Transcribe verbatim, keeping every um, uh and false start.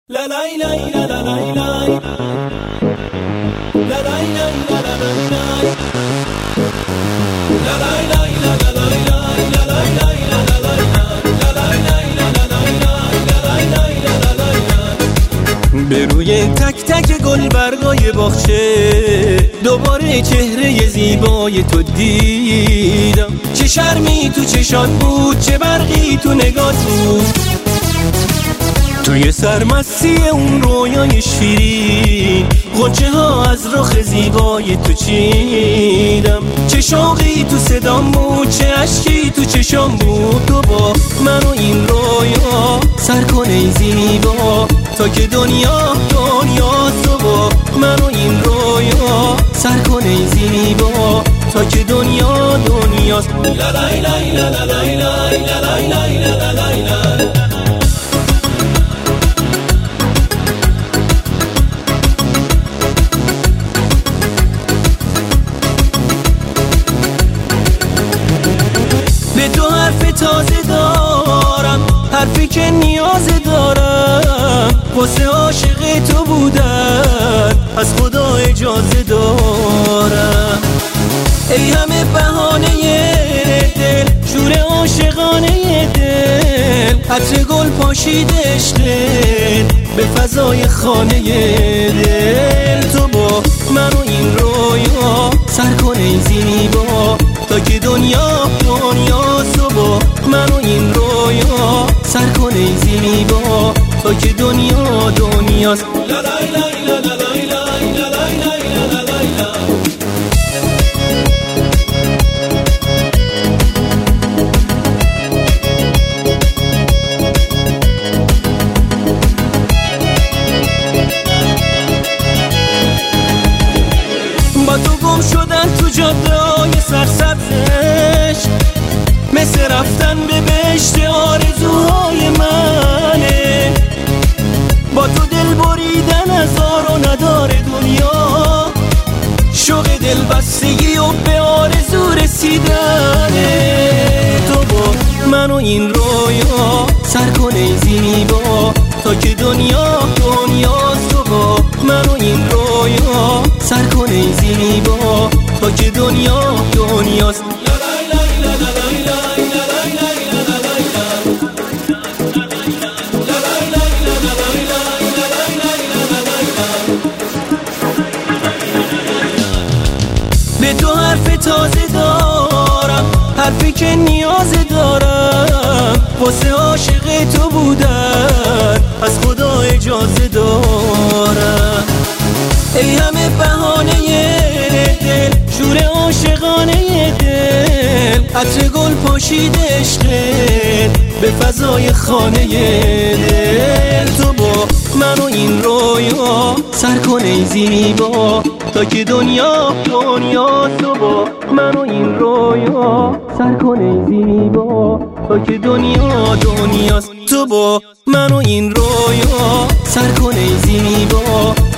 La la la la la la la La la la la la la La la la la la la La la la la la la La la la la la la به روی تک تک گل برگای باغچه دوباره چهره زیبای تو دیدم. چه شرمی تو چشات بود، چه برقی تو نگات بود، توی سرمستی اون رویای شیرین غنچه ها از رخ زیبای تو چیدم. چه شوقی تو صدام بود، چه عشقی تو چشام بود، تو با من و این رویا سر کن ای زیبا تا که دنیا دنیا تو با من و این رویا سر کن ای زیبا تا که دنیا دنیاست. لا لا لا لا لا لا لا لا لا لا به تو حرف تازه دارم، حرفی که نیاز دارم، واسه عاشق تو بودن از خدا اجازه دارم. ای همه بهانه دل، شور عاشقانه دل، عطر گل پاشیده عشق به فضای خانه دل. تو با من و این رویا سر کن ای زیبا تا که دنیا دنیا تو با من و این رویا سر کن ای زیبا تا که دنیا دنیاست. لا لا لا لا لا لا لا لا لا با تو گم شدن تو جاده های سرسبزش، مثل رفتن به بهشت آرزوهای منه. با تو دل بریدن از دار و ندار دنیا، شوق دل بستگی و به آرزو رسیدنه. تو با من و این رویا سر کن ای زیبا تا که دنیا دنیاست. تو با من و این رویا سر کن ای زیبا تا که دنیا دنیاست. به تو حرف تازه دارم، حرفی که نیاز دارم، واسه عاشق تو بودن از خدا اجازه دارم. ای همه بهانه دل، شور عاشقانه دل، عطر گل پاشیده عشق به فضای خانه دل. تو با من و این رویا سر کن ای زیبا تا که دنیا دنیا. تو با من و این رویا سر کن ای زیبا تا که دنیا دنیاست. تو با من و این رویا سر کن ای زیبا